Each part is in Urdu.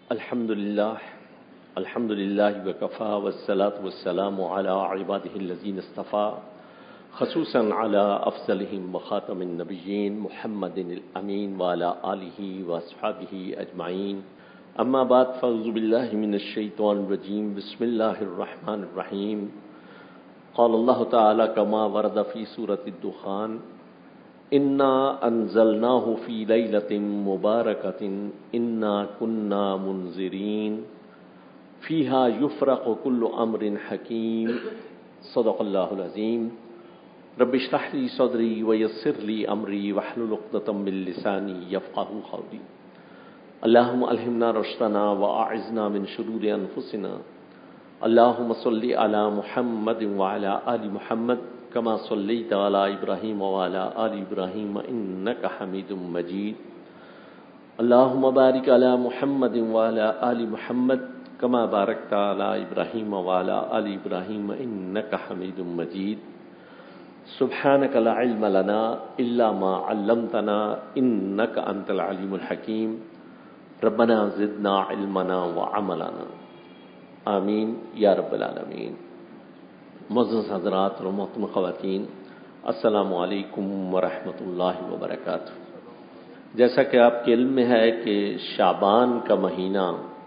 الحمد للہ وکفا والصلاة والسلام علی عباده الذین اصطفى خصوصا علی افضلهم وخاتم النبیین محمد الامین وعلی آلہ واصحابہ اجمعین اما بعد فاعوذ باللہ من الشیطان الرجیم بسم اللہ الرحمن الرحیم قال اللہ تعالی کما ورد فی سورۃ الدخان انا انزلناہ فی لیلۃ مبارکۃ انا کنا منذرین فیہا یفرق کل امر حکیم صدق اللہ العظیم رب اشرح لی صدری ویسر لی امری واحلل عقدۃ من لسانی یفقہوا قولی اللہم الہمنا رشدنا واعذنا من شرور انفسنا اللہم صلی علی محمد وعلی آل محمد کما صلیت علی ابراہیم وعلی آل ابراہیم انک حمید مجید اللہم بارک علی محمد وعلی آل محمد کما بارکت علی ابراہیم وعلی آل ابراہیم انک حمید مجید سبحانک لا علم لنا الا ما علمتنا انک انت العلیم الحکیم ربنا زدنا علمنا وعملنا آمین یا رب العالمین۔ معزز حضرات اور محترم خواتین، السلام علیکم ورحمۃ اللہ وبرکاتہ۔ جیسا کہ آپ کے علم میں ہے کہ شعبان کا مہینہ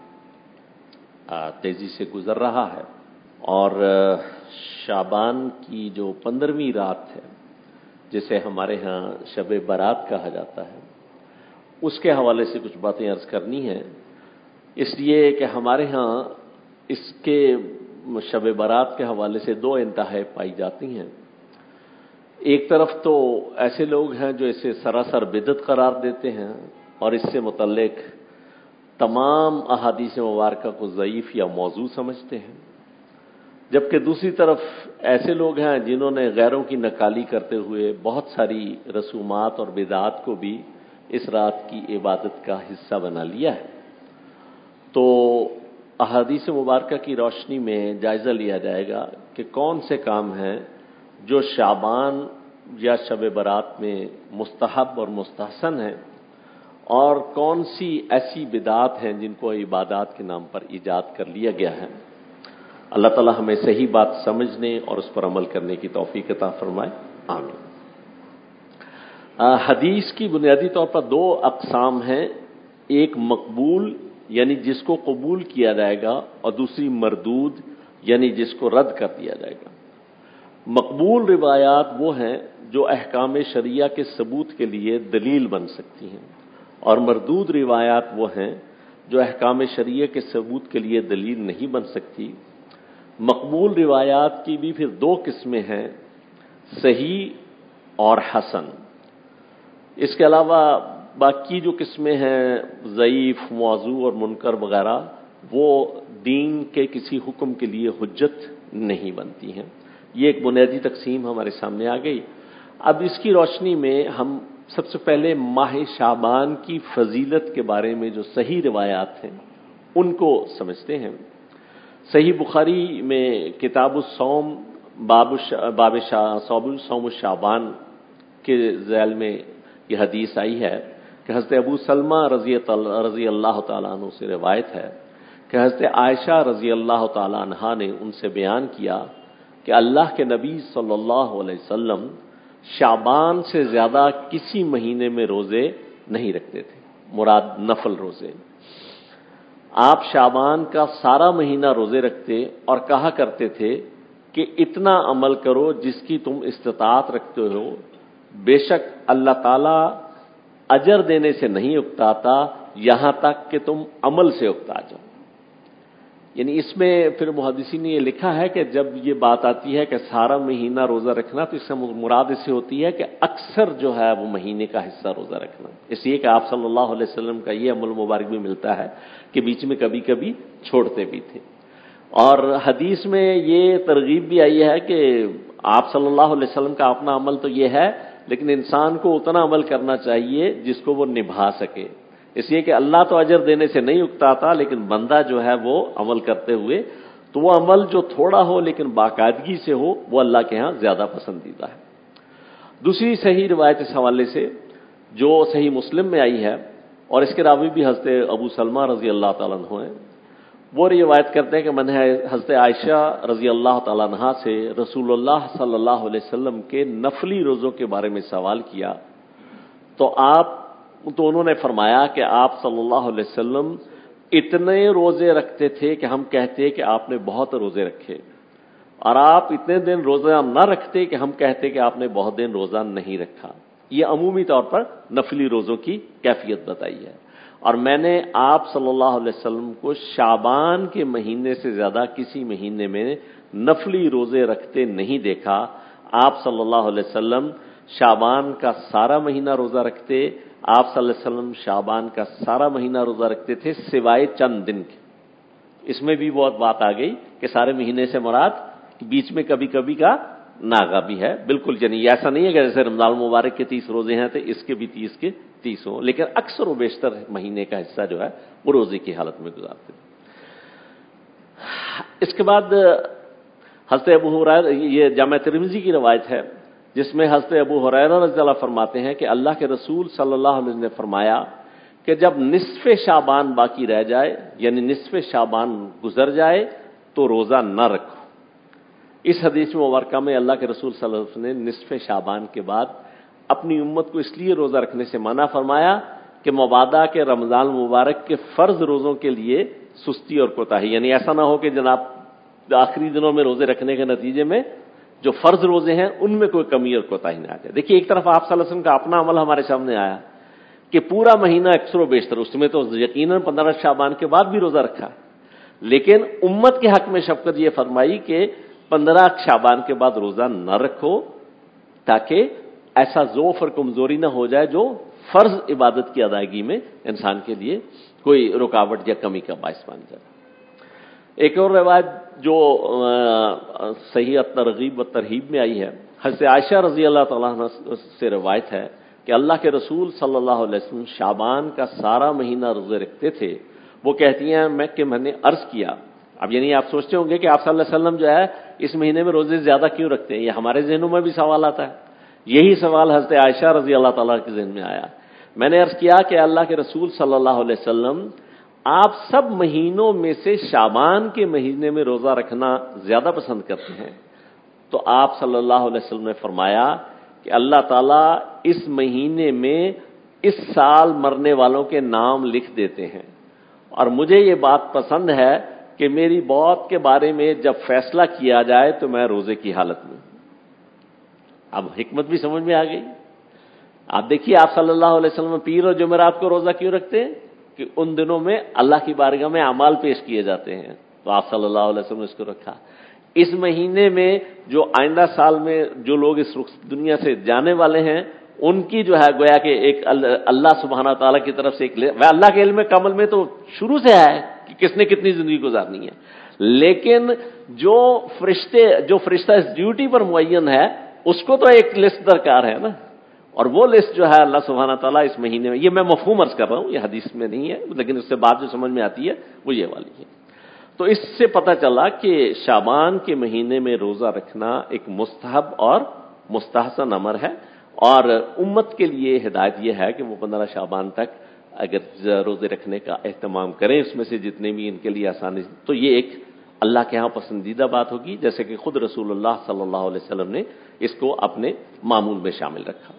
تیزی سے گزر رہا ہے اور شعبان کی جو 15ویں رات ہے جسے ہمارے ہاں شب برات کہا جاتا ہے، اس کے حوالے سے کچھ باتیں عرض کرنی ہیں، اس لیے کہ ہمارے ہاں اس کے شب برات کے حوالے سے دو انتہائیں پائی جاتی ہیں۔ ایک طرف تو ایسے لوگ ہیں جو اسے سراسر بدعت قرار دیتے ہیں اور اس سے متعلق تمام احادیث مبارکہ کو ضعیف یا موضوع سمجھتے ہیں، جبکہ دوسری طرف ایسے لوگ ہیں جنہوں نے غیروں کی نکالی کرتے ہوئے بہت ساری رسومات اور بدعات کو بھی اس رات کی عبادت کا حصہ بنا لیا ہے۔ تو احادیث مبارکہ کی روشنی میں جائزہ لیا جائے گا کہ کون سے کام ہیں جو شعبان یا شب برات میں مستحب اور مستحسن ہیں اور کون سی ایسی بدعات ہیں جن کو عبادات کے نام پر ایجاد کر لیا گیا ہے۔ اللہ تعالی ہمیں صحیح بات سمجھنے اور اس پر عمل کرنے کی توفیق عطا فرمائے، آمین۔ حدیث کی بنیادی طور پر دو اقسام ہیں، ایک مقبول یعنی جس کو قبول کیا جائے گا اور دوسری مردود یعنی جس کو رد کر دیا جائے گا۔ مقبول روایات وہ ہیں جو احکام شرعیہ کے ثبوت کے لیے دلیل بن سکتی ہیں اور مردود روایات وہ ہیں جو احکام شرعیہ کے ثبوت کے لیے دلیل نہیں بن سکتی۔ مقبول روایات کی بھی پھر دو قسمیں ہیں، صحیح اور حسن۔ اس کے علاوہ باقی جو قسمیں ہیں ضعیف، موضوع اور منکر وغیرہ، وہ دین کے کسی حکم کے لیے حجت نہیں بنتی ہیں۔ یہ ایک بنیادی تقسیم ہمارے سامنے آ گئی۔ اب اس کی روشنی میں ہم سب سے پہلے ماہ شعبان کی فضیلت کے بارے میں جو صحیح روایات ہیں ان کو سمجھتے ہیں۔ صحیح بخاری میں کتاب الصوم باب صوم شعبان کے ذیل میں یہ حدیث آئی ہے کہ حضرت ابو سلمہ رضی اللہ تعالیٰ عنہ سے روایت ہے کہ حضرت عائشہ رضی اللہ تعالیٰ عنہا نے ان سے بیان کیا کہ اللہ کے نبی صلی اللہ علیہ وسلم شعبان سے زیادہ کسی مہینے میں روزے نہیں رکھتے تھے، مراد نفل روزے۔ آپ شعبان کا سارا مہینہ روزے رکھتے اور کہا کرتے تھے کہ اتنا عمل کرو جس کی تم استطاعت رکھتے ہو، بے شک اللہ تعالیٰ اجر دینے سے نہیں اکتاتا یہاں تک کہ تم عمل سے اکتا جاؤ۔ یعنی اس میں پھر محدثین نے یہ لکھا ہے کہ جب یہ بات آتی ہے کہ سارا مہینہ روزہ رکھنا تو اس سے مراد اس سے ہوتی ہے کہ اکثر جو ہے وہ مہینے کا حصہ روزہ رکھنا، اس لیے کہ آپ صلی اللہ علیہ وسلم کا یہ عمل مبارک بھی ملتا ہے کہ بیچ میں کبھی کبھی چھوڑتے بھی تھے۔ اور حدیث میں یہ ترغیب بھی آئی ہے کہ آپ صلی اللہ علیہ وسلم کا اپنا عمل تو یہ ہے، لیکن انسان کو اتنا عمل کرنا چاہیے جس کو وہ نبھا سکے، اس لیے کہ اللہ تو اجر دینے سے نہیں اکتاتا، لیکن بندہ جو ہے وہ عمل کرتے ہوئے تو وہ عمل جو تھوڑا ہو لیکن باقاعدگی سے ہو وہ اللہ کے ہاں زیادہ پسندیدہ ہے۔ دوسری صحیح روایت اس حوالے سے جو صحیح مسلم میں آئی ہے اور اس کے راوی بھی حضرت ابو سلمہ رضی اللہ تعالیٰ عنہ ہیں. وہ روایت کرتے ہیں کہ میں نے حضرت عائشہ رضی اللہ تعالیٰ عنہا سے رسول اللہ صلی اللہ علیہ وسلم کے نفلی روزوں کے بارے میں سوال کیا تو انہوں نے فرمایا کہ آپ صلی اللہ علیہ وسلم اتنے روزے رکھتے تھے کہ ہم کہتے کہ آپ نے بہت روزے رکھے، اور آپ اتنے دن روزہ نہ رکھتے کہ ہم کہتے کہ آپ نے بہت دن روزہ نہیں رکھا. یہ عمومی طور پر نفلی روزوں کی کیفیت بتائی ہے. اور میں نے آپ صلی اللہ علیہ وسلم کو شعبان کے مہینے سے زیادہ کسی مہینے میں نفلی روزے رکھتے نہیں دیکھا. آپ صلی اللہ علیہ وسلم شعبان کا سارا مہینہ روزہ رکھتے. آپ صلی اللہ علیہ وسلم شعبان کا سارا مہینہ روزہ رکھتے تھے سوائے چند دن کے. اس میں بھی بہت بات آ گئی کہ سارے مہینے سے مراد بیچ میں کبھی کبھی کا ناغا بھی ہے. بالکل یعنی ایسا نہیں ہے کہ جیسے رمضان المبارک کے 30 روزے ہیں تو اس کے بھی 30 کے 30 ہوں، لیکن اکثر و بیشتر مہینے کا حصہ جو ہے وہ روزے کی حالت میں گزارتے. اس کے بعد حضرت ابو ہریرہ، یہ جامع ترمذی کی روایت ہے جس میں حضرت ابو ہریرہ رضی اللہ فرماتے ہیں کہ اللہ کے رسول صلی اللہ علیہ وسلم نے فرمایا کہ جب نصف شعبان باقی رہ جائے، یعنی نصف شعبان گزر جائے تو روزہ نہ رکھو. اس حدیث مبارکہ میں اللہ کے رسول صلی اللہ علیہ وسلم نے نصف شعبان کے بعد اپنی امت کو اس لیے روزہ رکھنے سے منع فرمایا کہ مبادا کے رمضان مبارک کے فرض روزوں کے لیے سستی اور کوتاہی، یعنی ایسا نہ ہو کہ جناب آخری دنوں میں روزے رکھنے کے نتیجے میں جو فرض روزے ہیں ان میں کوئی کمی اور کوتاہی نہ آ جائے. دیکھیے ایک طرف آپ صلی اللہ علیہ وسلم کا اپنا عمل ہمارے سامنے آیا کہ پورا مہینہ اکثر و بیشتر، اس میں تو یقیناً 15 شعبان کے بعد بھی روزہ رکھا، لیکن امت کے حق میں شفقت یہ فرمائی کہ 15 شعبان کے بعد روزہ نہ رکھو تاکہ ایسا ضعف اور کمزوری نہ ہو جائے جو فرض عبادت کی ادائیگی میں انسان کے لیے کوئی رکاوٹ یا کمی کا باعث بن جائے. ایک اور روایت جو صحیح الترغیب و ترہیب میں آئی ہے، حضرت عائشہ رضی اللہ تعالیٰ عنہ سے روایت ہے کہ اللہ کے رسول صلی اللہ علیہ وسلم شعبان کا سارا مہینہ روزے رکھتے تھے. وہ کہتی ہیں میں نے عرض کیا، اب یعنی آپ سوچتے ہوں گے کہ آپ صلی اللہ علیہ وسلم جو ہے اس مہینے میں روزے زیادہ کیوں رکھتے ہیں، یہ ہمارے ذہنوں میں بھی سوال آتا ہے. یہی سوال حضرت عائشہ رضی اللہ تعالیٰ کے ذہن میں آیا. میں نے عرض کیا کہ اللہ کے رسول صلی اللہ علیہ وسلم آپ سب مہینوں میں سے شعبان کے مہینے میں روزہ رکھنا زیادہ پسند کرتے ہیں. تو آپ صلی اللہ علیہ وسلم نے فرمایا کہ اللہ تعالیٰ اس مہینے میں اس سال مرنے والوں کے نام لکھ دیتے ہیں، اور مجھے یہ بات پسند ہے کہ میری موت کے بارے میں جب فیصلہ کیا جائے تو میں روزے کی حالت میں. اب حکمت بھی سمجھ میں آ گئی. آپ دیکھیے آپ صلی اللہ علیہ وسلم پیر اور جمعرات کو روزہ کیوں رکھتے ہیں کہ ان دنوں میں اللہ کی بارگاہ میں اعمال پیش کیے جاتے ہیں، تو آپ صلی اللہ علیہ وسلم نے اس کو رکھا. اس مہینے میں جو آئندہ سال میں جو لوگ اس دنیا سے جانے والے ہیں ان کی جو ہے گویا کہ ایک اللہ سبحانہ تعالیٰ کی طرف سے ایک اللہ کے علم کامل میں تو شروع سے ہے کہ کس نے کتنی زندگی گزارنی ہے، لیکن جو فرشتہ اس ڈیوٹی پر معین ہے اس کو تو ایک لسٹ درکار ہے نا، اور وہ لسٹ جو ہے اللہ سبحانہ تعالیٰ اس مہینے میں، یہ میں مفہوم عرض کر رہا ہوں، یہ حدیث میں نہیں ہے لیکن اس سے بات جو سمجھ میں آتی ہے وہ یہ والی ہے. تو اس سے پتہ چلا کہ شعبان کے مہینے میں روزہ رکھنا ایک مستحب اور مستحسن امر ہے، اور امت کے لیے ہدایت یہ ہے کہ وہ 15 شعبان تک اگر روزے رکھنے کا اہتمام کریں، اس میں سے جتنے بھی ان کے لیے آسانی، تو یہ ایک اللہ کے ہاں پسندیدہ بات ہوگی، جیسے کہ خود رسول اللہ صلی اللہ علیہ وسلم نے اس کو اپنے معمول میں شامل رکھا.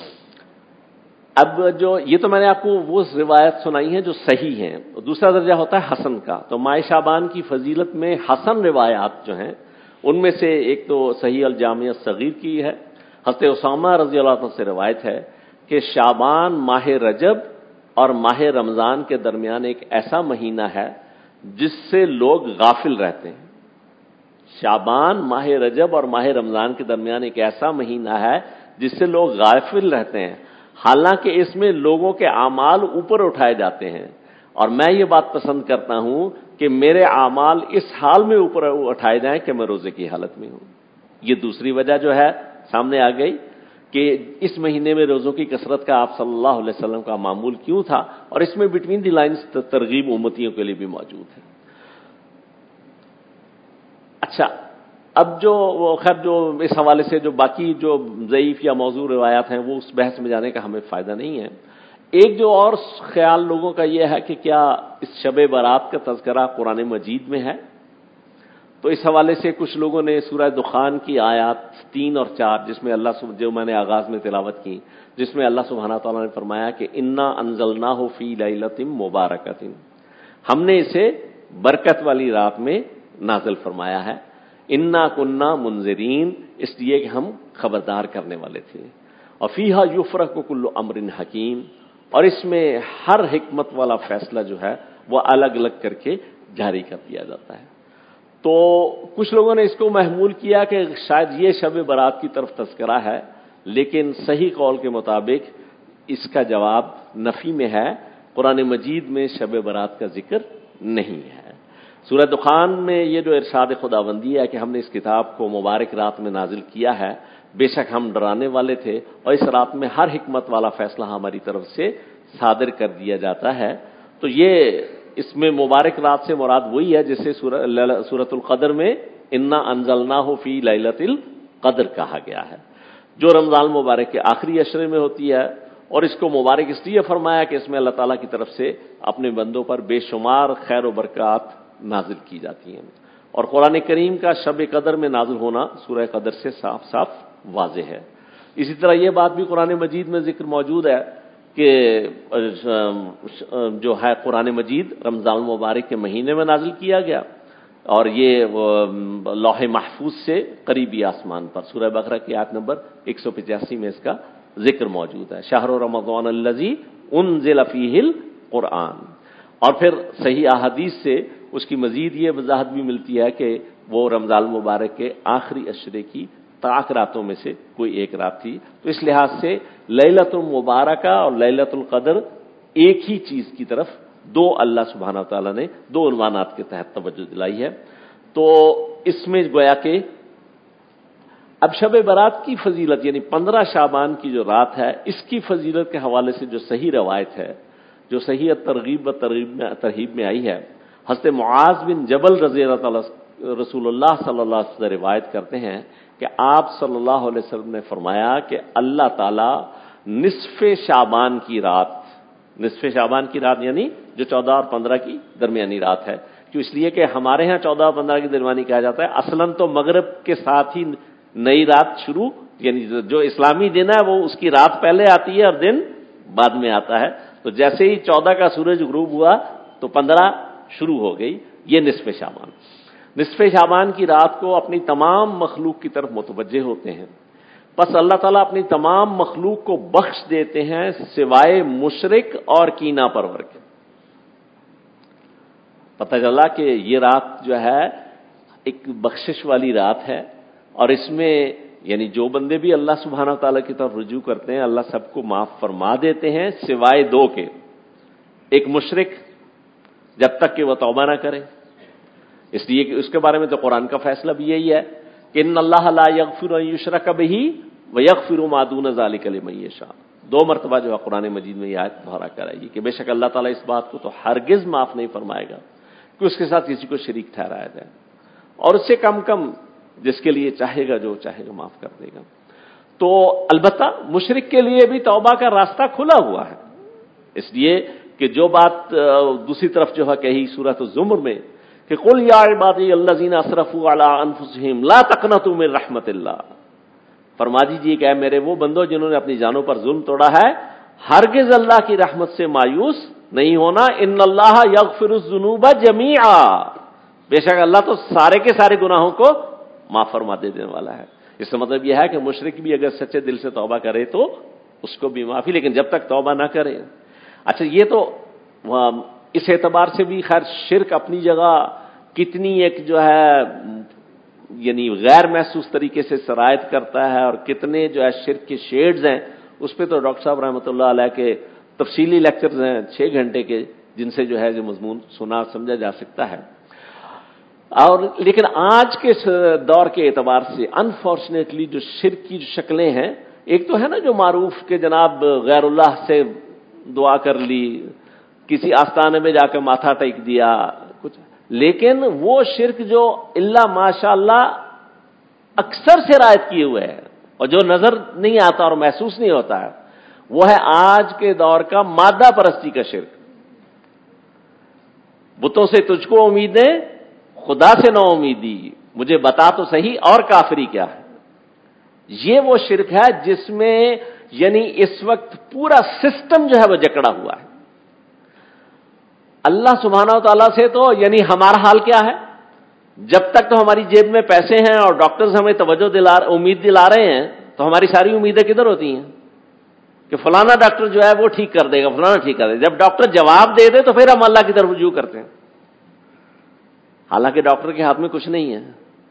اب یہ تو میں نے آپ کو وہ روایت سنائی ہیں جو صحیح ہیں. دوسرا درجہ ہوتا ہے حسن کا. تو ماہ شعبان کی فضیلت میں حسن روایات جو ہیں ان میں سے ایک تو صحیح الجامع الصغیر کی ہے. حضرت اسامہ رضی اللہ عنہ سے روایت ہے کہ شعبان ماہ رجب اور ماہ رمضان کے درمیان ایک ایسا مہینہ ہے جس سے لوگ غافل رہتے ہیں. شعبان ماہ رجب اور ماہ رمضان کے درمیان ایک ایسا مہینہ ہے جس سے لوگ غافل رہتے ہیں، حالانکہ اس میں لوگوں کے اعمال اوپر اٹھائے جاتے ہیں، اور میں یہ بات پسند کرتا ہوں کہ میرے اعمال اس حال میں اوپر اٹھائے جائیں کہ میں روزے کی حالت میں ہوں. یہ دوسری وجہ جو ہے سامنے آ گئی کہ اس مہینے میں روزوں کی کثرت کا آپ صلی اللہ علیہ وسلم کا معمول کیوں تھا، اور اس میں بٹوین دی لائنز ترغیب امتیوں کے لیے بھی موجود ہے. اچھا، اب جو اس حوالے سے جو باقی جو ضعیف یا موضوع روایات ہیں وہ اس بحث میں جانے کا ہمیں فائدہ نہیں ہے. ایک جو اور خیال لوگوں کا یہ ہے کہ کیا اس شب برات کا تذکرہ قرآن مجید میں ہے، تو اس حوالے سے کچھ لوگوں نے سورہ دخان کی آیات 3 اور 4 جس میں جو میں نے آغاز میں تلاوت کی، جس میں اللہ سبحانہ تعالیٰ نے فرمایا کہ انا انزلناہ فی لیلۃ مبارکۃ، ہم نے اسے برکت والی رات میں نازل فرمایا ہے، انا کننا منذرین، اس لیے کہ ہم خبردار کرنے والے تھے، اور فیہا یفرق کل امر حکیم، اور اس میں ہر حکمت والا فیصلہ جو ہے وہ الگ الگ کر کے جاری کر دیا جاتا ہے۔ تو کچھ لوگوں نے اس کو محمول کیا کہ شاید یہ شب برات کی طرف تذکرہ ہے، لیکن صحیح قول کے مطابق اس کا جواب نفی میں ہے، قرآن مجید میں شب برات کا ذکر نہیں ہے۔ سورہ دخان میں یہ جو ارشاد خداوندی ہے کہ ہم نے اس کتاب کو مبارک رات میں نازل کیا ہے، بے شک ہم ڈرانے والے تھے اور اس رات میں ہر حکمت والا فیصلہ ہماری طرف سے صادر کر دیا جاتا ہے، تو یہ اس میں مبارک رات سے مراد وہی ہے جسے سورۃ القدر میں انا انزلناہ فی لیلۃ القدر کہا گیا ہے، جو رمضان مبارک کے آخری عشرے میں ہوتی ہے، اور اس کو مبارک اس لیے فرمایا کہ اس میں اللہ تعالیٰ کی طرف سے اپنے بندوں پر بے شمار خیر و برکات نازل کی جاتی ہیں، اور قرآن کریم کا شب قدر میں نازل ہونا سورہ قدر سے صاف صاف واضح ہے۔ اسی طرح یہ بات بھی قرآن مجید میں ذکر موجود ہے کہ جو ہے قرآن مجید رمضان المبارک کے مہینے میں نازل کیا گیا، اور یہ لوح محفوظ سے قریبی آسمان پر، سورہ بقرہ کی آیت نمبر 185 میں اس کا ذکر موجود ہے، شہر رمضان الذی انزل فیہ القرآن۔ اور پھر صحیح احادیث سے اس کی مزید یہ وضاحت بھی ملتی ہے کہ وہ رمضان المبارک کے آخری عشرے کی طاق راتوں میں سے کوئی ایک رات تھی، تو اس لحاظ سے لیلۃ المبارکہ اور لیلۃ القدر ایک ہی چیز کی طرف دو اللہ سبحانہ تعالیٰ نے دو عنوانات کے تحت توجہ دلائی ہے۔ تو اس میں گویا کہ اب شب برات کی فضیلت یعنی 15 شعبان کی جو رات ہے، اس کی فضیلت کے حوالے سے جو صحیح روایت ہے، جو صحیح ترغیب و ترہیب میں آئی ہے، حضرت معاذ بن جبل رضی اللہ تعالیٰ رسول اللہ صلی اللہ علیہ وسلم روایت کرتے ہیں کہ آپ صلی اللہ علیہ وسلم نے فرمایا کہ اللہ تعالیٰ نصف شعبان کی رات یعنی جو 14 اور 15 کی درمیانی رات ہے، کیوں اس لیے کہ ہمارے ہاں 14 اور 15 کی درمیانی کہا جاتا ہے، اصلاً تو مغرب کے ساتھ ہی نئی رات شروع، یعنی جو اسلامی دن ہے وہ اس کی رات پہلے آتی ہے اور دن بعد میں آتا ہے، تو جیسے ہی 14 کا سورج غروب ہوا تو 15 شروع ہو گئی، یہ نصف شعبان کی رات کو اپنی تمام مخلوق کی طرف متوجہ ہوتے ہیں، بس اللہ تعالیٰ اپنی تمام مخلوق کو بخش دیتے ہیں سوائے مشرک اور کینہ پرور کے۔ پتہ چلا کہ یہ رات جو ہے ایک بخشش والی رات ہے، اور اس میں یعنی جو بندے بھی اللہ سبحانہ تعالیٰ کی طرف رجوع کرتے ہیں اللہ سب کو معاف فرما دیتے ہیں سوائے دو کے، ایک مشرک جب تک کہ وہ توبہ نہ کرے، اس لیے کہ اس کے بارے میں تو قرآن کا فیصلہ بھی یہی ہے کہ ان اللہ لا یغفر ان یشرک بہ ویغفر ما دون ذلک لمن یشاء، 2 مرتبہ جو ہے قرآن مجید میں یہ آیت دہرا کر آئی کہ بے شک اللہ تعالیٰ اس بات کو تو ہرگز معاف نہیں فرمائے گا کہ اس کے ساتھ کسی کو شریک ٹھہرایا جائے، اور اس سے کم جس کے لیے چاہے گا جو چاہے گا معاف کر دے گا۔ تو البتہ مشرک کے لیے بھی توبہ کا راستہ کھلا ہوا ہے، اس لیے کہ جو بات دوسری طرف جو ہے کہی سورۃ الزمر میں کہ قل یا عبادی الذین اسرفوا علی انفسہم لا تقنطوا من رحمت اللہ، فرما دیجیے کہ اے میرے وہ بندو جنہوں نے اپنی جانوں پر ظلم توڑا ہے، ہرگز اللہ کی رحمت سے مایوس نہیں ہونا، ان اللہ یغفر الذنوب جميعا، بے شک اللہ تو سارے کے سارے گناہوں کو معاف فرما دینے والا ہے۔ اس کا مطلب یہ ہے کہ مشرک بھی اگر سچے دل سے توبہ کرے تو اس کو بھی معافی، لیکن جب تک توبہ نہ کرے۔ اچھا یہ تو اس اعتبار سے بھی خیر شرک اپنی جگہ کتنی ایک جو ہے یعنی غیر محسوس طریقے سے سرایت کرتا ہے، اور کتنے جو ہے شرک کے شیڈز ہیں، اس پہ تو ڈاکٹر صاحب رحمۃ اللہ علیہ کے تفصیلی لیکچرز ہیں 6 گھنٹے کے، جن سے جو ہے یہ مضمون سنا سمجھا جا سکتا ہے۔ اور لیکن آج کے دور کے اعتبار سے انفارچونیٹلی جو شرک کی جو شکلیں ہیں، ایک تو ہے نا جو معروف کہ جناب غیر اللہ سے دعا کر لی، کسی آستانے میں جا کے ماتھا ٹیک دیا کچھ، لیکن وہ شرک جو اللہ ماشاء اللہ اکثر سرایت کیے ہوئے ہے اور جو نظر نہیں آتا اور محسوس نہیں ہوتا ہے، وہ ہے آج کے دور کا مادہ پرستی کا شرک. بتوں سے تجھ کو امیدیں، خدا سے نہ امیدی، مجھے بتا تو صحیح اور کافری کیا ہے. یہ وہ شرک ہے جس میں یعنی اس وقت پورا سسٹم جو ہے وہ جکڑا ہوا ہے. اللہ سبحانہ و تعالیٰ سے تو یعنی ہمارا حال کیا ہے؟ جب تک تو ہماری جیب میں پیسے ہیں اور ڈاکٹرز ہمیں امید دلا رہے ہیں تو ہماری ساری امیدیں کدھر ہوتی ہیں کہ فلانا ڈاکٹر جو ہے وہ ٹھیک کر دے گا، فلانا ٹھیک کر دے گا. جب ڈاکٹر جواب دے دے تو پھر ہم اللہ کی طرف رجوع کرتے ہیں، حالانکہ ڈاکٹر کے ہاتھ میں کچھ نہیں ہے.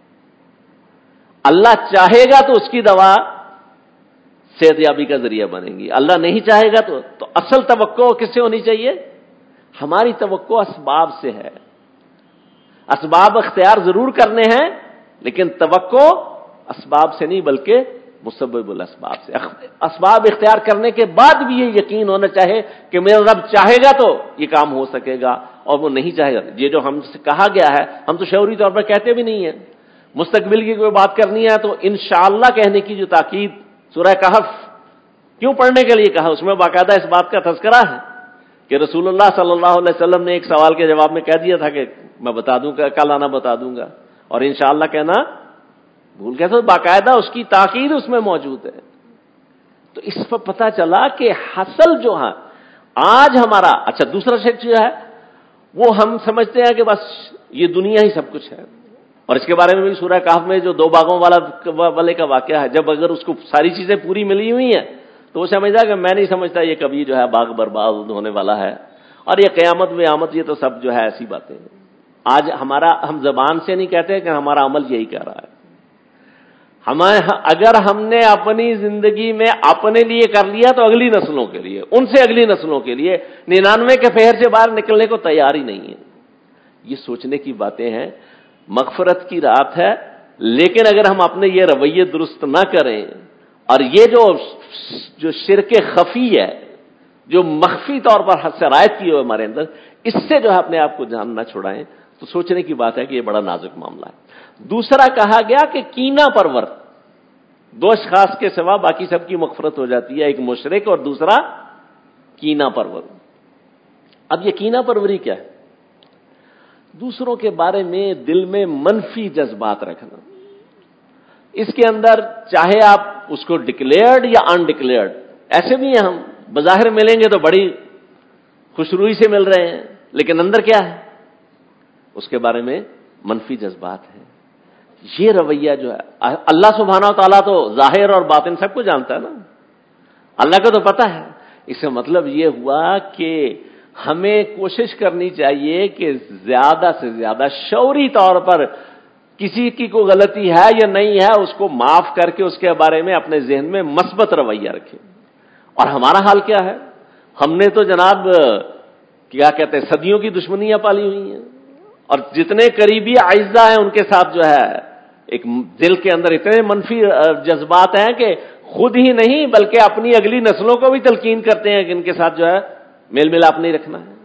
اللہ چاہے گا تو اس کی دوا صحت یابی کا ذریعہ بنے گی، اللہ نہیں چاہے گا تو اصل توقع کس سے ہونی چاہیے؟ ہماری توقع اسباب سے ہے. اسباب اختیار ضرور کرنے ہیں لیکن توقع اسباب سے نہیں بلکہ مسبب الاسباب سے. اسباب اختیار کرنے کے بعد بھی یہ یقین ہونا چاہے کہ میرا رب چاہے گا تو یہ کام ہو سکے گا، اور وہ نہیں چاہے گا. یہ جو ہم سے کہا گیا ہے ہم تو شعوری طور پر کہتے بھی نہیں ہیں. مستقبل کی کوئی بات کرنی ہے تو انشاءاللہ کہنے کی جو تاکید سورہ کہف کیوں پڑھنے کے لیے کہا، اس میں باقاعدہ اس بات کا تذکرہ ہے کہ رسول اللہ صلی اللہ علیہ وسلم نے ایک سوال کے جواب میں کہہ دیا تھا کہ میں بتا دوں گا، کل آنا بتا دوں گا، اور انشاءاللہ کہنا بھول گیا. تو باقاعدہ اس کی تاکید اس میں موجود ہے. تو اس پر پتہ چلا کہ حاصل جو ہے آج ہمارا اچھا دوسرا شک جو ہے وہ ہم سمجھتے ہیں کہ بس یہ دنیا ہی سب کچھ ہے. اور اس کے بارے میں بھی سورہ کہف میں جو 2 باغوں والے کا واقعہ ہے، جب اگر اس کو ساری چیزیں پوری ملی ہوئی ہیں تو وہ سمجھتا کہ میں نہیں سمجھتا یہ کبھی جو ہے باغ برباد ہونے والا ہے، اور یہ قیامت یہ تو سب جو ہے ایسی باتیں ہیں. آج ہم زبان سے نہیں کہتے کہ ہمارا عمل یہی کہہ رہا ہے. اگر ہم نے اپنی زندگی میں اپنے لیے کر لیا تو اگلی نسلوں کے لیے، ان سے اگلی نسلوں کے لیے 99 کے پھیر سے باہر نکلنے کو تیار ہی نہیں ہے. یہ سوچنے کی باتیں ہیں. مغفرت کی رات ہے، لیکن اگر ہم اپنے یہ رویے درست نہ کریں اور یہ جو شرک خفی ہے جو مخفی طور پر سرایت کی ہو ہمارے اندر، اس سے جو ہے اپنے آپ کو جان نہ چھڑائیں تو سوچنے کی بات ہے کہ یہ بڑا نازک معاملہ ہے. دوسرا کہا گیا کہ کینہ پرور، 2 اشخاص کے سوا باقی سب کی مغفرت ہو جاتی ہے، ایک مشرک اور دوسرا کینہ پرور. اب یہ کینہ پروری کیا ہے؟ دوسروں کے بارے میں دل میں منفی جذبات رکھنا. اس کے اندر چاہے آپ اس کو ڈکلیئرڈ یا انڈکلیئرڈ، ایسے بھی ہیں ہم بظاہر ملیں گے تو بڑی خوشروئی سے مل رہے ہیں لیکن اندر کیا ہے اس کے بارے میں منفی جذبات ہیں. یہ رویہ جو ہے اللہ سبحانہ و تعالیٰ تو ظاہر اور باطن سب کو جانتا ہے نا، اللہ کو تو پتہ ہے. اس کا مطلب یہ ہوا کہ ہمیں کوشش کرنی چاہیے کہ زیادہ سے زیادہ شعوری طور پر کسی کی کوئی غلطی ہے یا نہیں ہے اس کو معاف کر کے اس کے بارے میں اپنے ذہن میں مثبت رویہ رکھیں. اور ہمارا حال کیا ہے؟ ہم نے تو جناب کیا کہتے ہیں صدیوں کی دشمنیاں پالی ہوئی ہیں، اور جتنے قریبی اعزاء ہیں ان کے ساتھ جو ہے ایک دل کے اندر اتنے منفی جذبات ہیں کہ خود ہی نہیں بلکہ اپنی اگلی نسلوں کو بھی تلقین کرتے ہیں کہ ان کے ساتھ جو ہے میل ملاپ نہیں رکھنا ہے.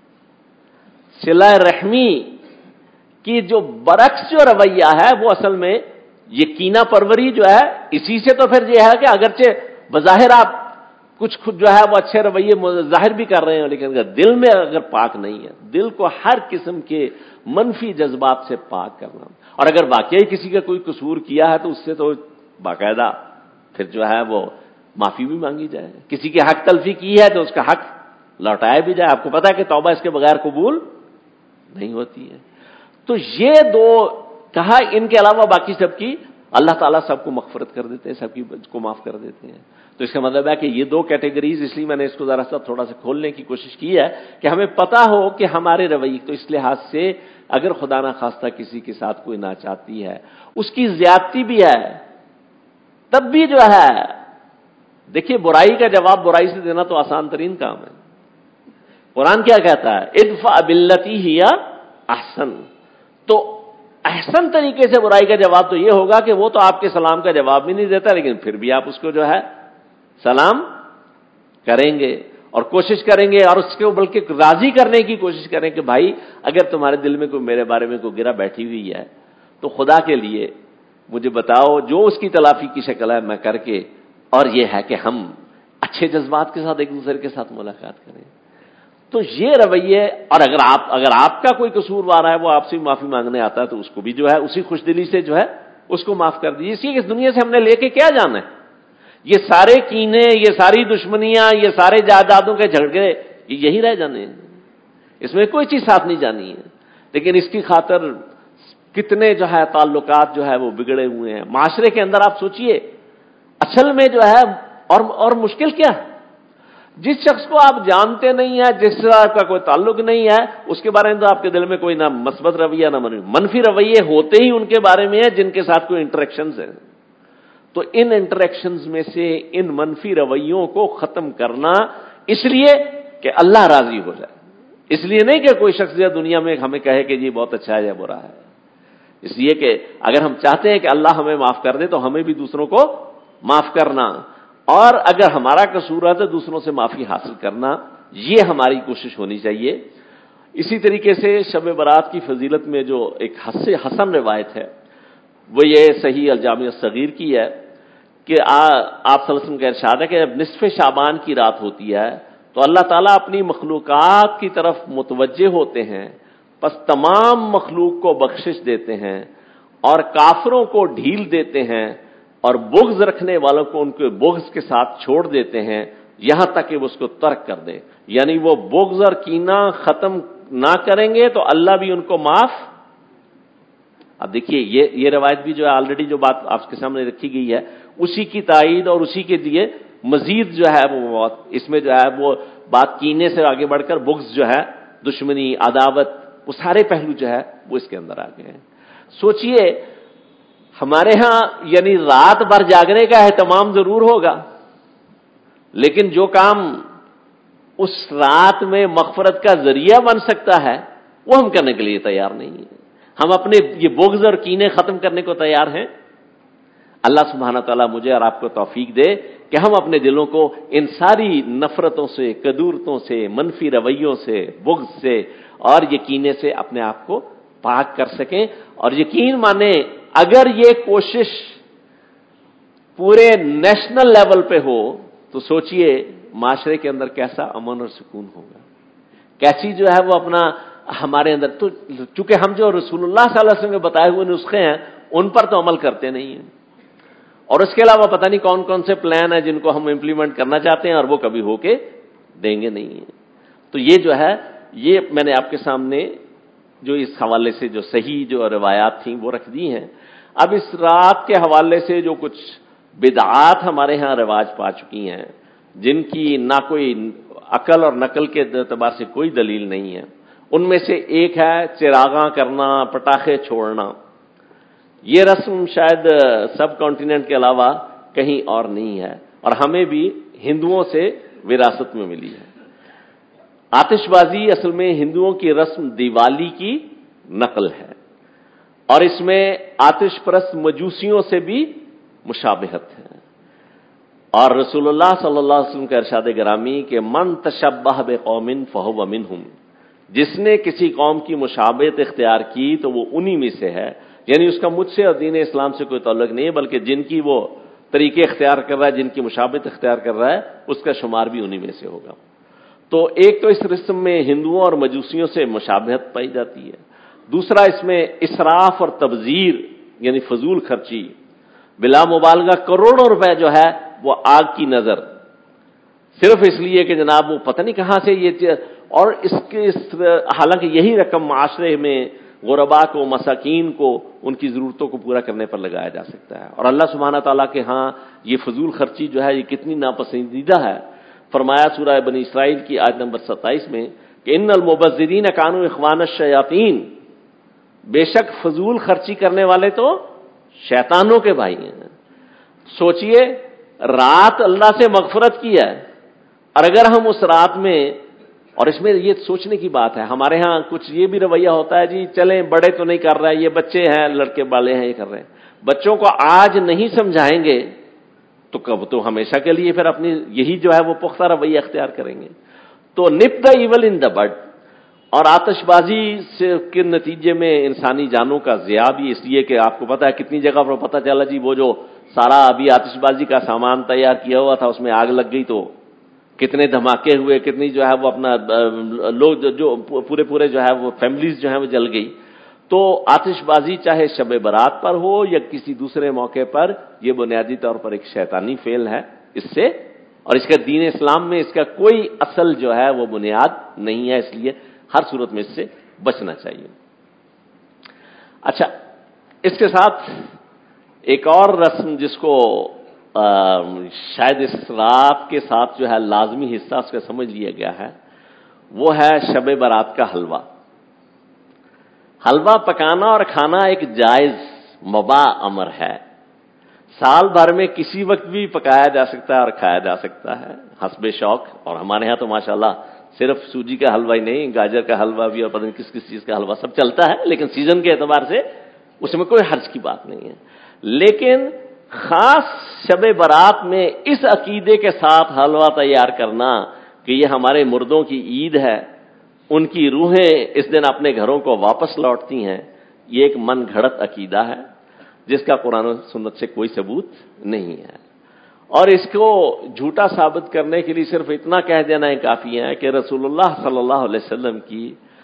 صلہ رحمی کی جو برعکس جو رویہ ہے وہ اصل میں یہ کینہ پروری جو ہے، اسی سے تو پھر یہ ہے کہ اگرچہ بظاہر آپ کچھ خود جو ہے وہ اچھے رویے ظاہر بھی کر رہے ہیں لیکن اگر دل میں اگر پاک نہیں ہے، دل کو ہر قسم کے منفی جذبات سے پاک کرنا. اور اگر واقعی کسی کا کوئی قصور کیا ہے تو اس سے تو باقاعدہ پھر جو ہے وہ معافی بھی مانگی جائے. کسی کی حق تلفی کی ہے تو اس کا حق لوٹایا بھی جائے. آپ کو پتا ہے کہ توبہ اس کے بغیر قبول نہیں ہوتی ہے. تو یہ 2 کہا، ان کے علاوہ باقی سب کی اللہ تعالیٰ سب کو مغفرت کر دیتے ہیں، سب کی کو معاف کر دیتے ہیں. تو اس کا مطلب ہے کہ یہ 2 کیٹیگریز، اس لیے میں نے اس کو ذرا سا تھوڑا سا کھولنے کی کوشش کی ہے کہ ہمیں پتا ہو کہ ہمارے رویے تو اس لحاظ سے اگر خدا نہ خواستہ کسی کے ساتھ کوئی ناچاتی ہے، اس کی زیادتی بھی ہے، تب بھی جو ہے دیکھیے برائی کا جواب برائی سے دینا تو آسان ترین کام ہے. قرآن کیا کہتا ہے؟ ادفع باللتی ہی احسن. تو احسن طریقے سے برائی کا جواب تو یہ ہوگا کہ وہ تو آپ کے سلام کا جواب بھی نہیں دیتا لیکن پھر بھی آپ اس کو جو ہے سلام کریں گے اور کوشش کریں گے اور اس کو بلکہ راضی کرنے کی کوشش کریں کہ بھائی اگر تمہارے دل میں کوئی میرے بارے میں کوئی گرہ بیٹھی ہوئی ہے تو خدا کے لیے مجھے بتاؤ، جو اس کی تلافی کی شکل ہے میں کر کے، اور یہ ہے کہ ہم اچھے جذبات کے ساتھ ایک دوسرے کے ساتھ ملاقات کریں. تو یہ رویے، اور اگر آپ کا کوئی قصوروار ہے وہ آپ سے معافی مانگنے آتا ہے تو اس کو بھی جو ہے اسی خوش دلی سے جو ہے اس کو معاف کر دیجیے. اسی اس دنیا سے ہم نے لے کے کیا جانا ہے؟ یہ سارے کینے، یہ ساری دشمنیاں، یہ سارے جائیدادوں کے جھگڑے یہی رہ جانے ہیں، اس میں کوئی چیز ساتھ نہیں جانی ہے. لیکن اس کی خاطر کتنے جو ہے تعلقات جو ہے وہ بگڑے ہوئے ہیں معاشرے کے اندر. آپ سوچئے اصل میں جو ہے اور مشکل کیا ہے؟ جس شخص کو آپ جانتے نہیں ہیں، جس سے آپ کا کوئی تعلق نہیں ہے، اس کے بارے میں تو آپ کے دل میں کوئی نہ مثبت رویہ نہ منفی رویے ہوتے ہی ان کے بارے میں ہیں جن کے ساتھ کوئی انٹریکشنز ہیں. تو ان انٹریکشنز میں سے ان منفی رویوں کو ختم کرنا، اس لیے کہ اللہ راضی ہو جائے، اس لیے نہیں کہ کوئی شخص دنیا میں ہمیں کہے کہ یہ بہت اچھا ہے یا برا ہے. اس لیے کہ اگر ہم چاہتے ہیں کہ اللہ ہمیں معاف کر دے تو ہمیں بھی دوسروں کو معاف کرنا، اور اگر ہمارا قصور ہے تو دوسروں سے معافی حاصل کرنا، یہ ہماری کوشش ہونی چاہیے. اسی طریقے سے شب برات کی فضیلت میں جو ایک حسن روایت ہے وہ یہ صحیح الجامع الصغیر کی ہے کہ آپ صلی اللہ علیہ وسلم کا ارشاد ہے کہ جب نصف شعبان کی رات ہوتی ہے تو اللہ تعالیٰ اپنی مخلوقات کی طرف متوجہ ہوتے ہیں، پس تمام مخلوق کو بخشش دیتے ہیں اور کافروں کو ڈھیل دیتے ہیں اور بغض رکھنے والوں کو ان کے بغض کے ساتھ چھوڑ دیتے ہیں یہاں تک کہ وہ اس کو ترک کر دیں. یعنی وہ بغض اور کینہ ختم نہ کریں گے تو اللہ بھی ان کو معاف. اب دیکھیے یہ روایت بھی جو ہے آلریڈی جو بات آپ کے سامنے رکھی گئی ہے اسی کی تائید اور اسی کے لیے مزید جو ہے وہ اس میں جو ہے وہ بات کینے سے آگے بڑھ کر بغض جو ہے، دشمنی، عداوت، وہ سارے پہلو جو ہے وہ اس کے اندر آ گئے ہیں. سوچئے ہمارے ہاں یعنی رات بھر جاگنے کا اہتمام ضرور ہوگا، لیکن جو کام اس رات میں مغفرت کا ذریعہ بن سکتا ہے وہ ہم کرنے کے لیے تیار نہیں ہیں. ہم اپنے یہ بغض اور کینے ختم کرنے کو تیار ہیں. اللہ سبحانہ تعالیٰ مجھے اور آپ کو توفیق دے کہ ہم اپنے دلوں کو ان ساری نفرتوں سے، کدورتوں سے، منفی رویوں سے، بغض سے اور یقینے سے اپنے آپ کو پاک کر سکیں. اور یقین مانیں اگر یہ کوشش پورے نیشنل لیول پہ ہو تو سوچئے معاشرے کے اندر کیسا امن اور سکون ہوگا، کیسی جو ہے وہ اپنا ہمارے اندر. تو چونکہ ہم جو رسول اللہ صلی اللہ علیہ وسلم کے بتائے ہوئے نسخے ہیں ان پر تو عمل کرتے نہیں ہیں، اور اس کے علاوہ پتہ نہیں کون کون سے پلان ہیں جن کو ہم امپلیمنٹ کرنا چاہتے ہیں اور وہ کبھی ہو کے دیں گے نہیں ہیں. تو یہ جو ہے یہ میں نے آپ کے سامنے جو اس حوالے سے جو صحیح جو روایات تھیں وہ رکھ دی ہیں. اب اس رات کے حوالے سے جو کچھ بدعات ہمارے ہاں رواج پا چکی ہیں جن کی نہ کوئی عقل اور نقل کے اعتبار سے کوئی دلیل نہیں ہے، ان میں سے ایک ہے چراغاں کرنا، پٹاخے چھوڑنا. یہ رسم شاید سب کانٹیننٹ کے علاوہ کہیں اور نہیں ہے اور ہمیں بھی ہندوؤں سے وراثت میں ملی ہے. آتش بازی اصل میں ہندوؤں کی رسم دیوالی کی نقل ہے اور اس میں آتش پرست مجوسیوں سے بھی مشابہت ہے. اور رسول اللہ صلی اللہ علیہ وسلم کا ارشاد گرامی کہ من تشبہ بقوم فہو منہم، جس نے کسی قوم کی مشابہت اختیار کی تو وہ انہی میں سے ہے. یعنی اس کا مجھ سے اور دین اسلام سے کوئی تعلق نہیں ہے بلکہ جن کی وہ طریقے اختیار کر رہا ہے، جن کی مشابہت اختیار کر رہا ہے اس کا شمار بھی انہی میں سے ہوگا. تو ایک تو اس رسم میں ہندوؤں اور مجوسیوں سے مشابہت پائی جاتی ہے، دوسرا اس میں اسراف اور تبذیر یعنی فضول خرچی، بلا مبالغہ کروڑوں روپے جو ہے وہ آگ کی نظر، صرف اس لیے کہ جناب وہ پتہ نہیں کہاں سے یہ، اور حالانکہ یہی رقم معاشرے میں غربا کو، مساکین کو ان کی ضرورتوں کو پورا کرنے پر لگایا جا سکتا ہے. اور اللہ سبحانہ تعالیٰ کے ہاں یہ فضول خرچی جو ہے یہ کتنی ناپسندیدہ ہے. فرمایا سورہ بنی اسرائیل کی آیت نمبر 27 میں کہ ان المبذرین کانوا اخوان الشیاطین، بے شک فضول خرچی کرنے والے تو شیطانوں کے بھائی ہیں. سوچئے رات اللہ سے مغفرت کی ہے اور اگر ہم اس رات میں، اور اس میں یہ سوچنے کی بات ہے ہمارے ہاں کچھ یہ بھی رویہ ہوتا ہے جی چلیں بڑے تو نہیں کر رہے، یہ بچے ہیں، لڑکے بالے ہیں، یہ کر رہے ہیں. بچوں کو آج نہیں سمجھائیں گے تو کب تو ہمیشہ کے لیے پھر اپنی یہی جو ہے وہ پختہ رویہ اختیار کریں گے. تو نپ دا ایول ان دا بڈ. اور آتش بازی سے کے نتیجے میں انسانی جانوں کا ضیاع بھی اس لیے کہ آپ کو پتا ہے کتنی جگہ پر پتہ چلا جی وہ جو سارا ابھی آتش بازی کا سامان تیار کیا ہوا تھا اس میں آگ لگ گئی تو کتنے دھماکے ہوئے، کتنی جو ہے وہ اپنا لوگ جو پورے جو ہے وہ فیملیز جو ہیں وہ جل گئی. تو آتش بازی چاہے شب برات پر ہو یا کسی دوسرے موقع پر، یہ بنیادی طور پر ایک شیطانی فعل ہے اس سے، اور اس کا دین اسلام میں اس کا کوئی اصل جو ہے وہ بنیاد نہیں ہے، اس لیے ہر صورت میں اس سے بچنا چاہیے. اچھا، اس کے ساتھ ایک اور رسم جس کو شاید اس رات کے ساتھ جو ہے لازمی حصہ اس کا سمجھ لیا گیا ہے، وہ ہے شب برات کا حلوہ. حلوہ پکانا اور کھانا ایک جائز مباح امر ہے. سال بھر میں کسی وقت بھی پکایا جا سکتا ہے اور کھایا جا سکتا ہے حسب شوق. اور ہمارے ہاں تو ماشاءاللہ صرف سوجی کا حلوہ ہی نہیں، گاجر کا حلوہ بھی اور پتہ نہیں کس چیز کا حلوہ سب چلتا ہے، لیکن سیزن کے اعتبار سے اس میں کوئی حرج کی بات نہیں ہے. لیکن خاص شب برات میں اس عقیدے کے ساتھ حلوہ تیار کرنا کہ یہ ہمارے مردوں کی عید ہے، ان کی روحیں اس دن اپنے گھروں کو واپس لوٹتی ہیں، یہ ایک من گھڑت عقیدہ ہے جس کا قرآن و سنت سے کوئی ثبوت نہیں ہے. اور اس کو جھوٹا ثابت کرنے کے لیے صرف اتنا کہہ دینا ہی کافی ہے کہ رسول اللہ صلی اللہ علیہ وسلم کی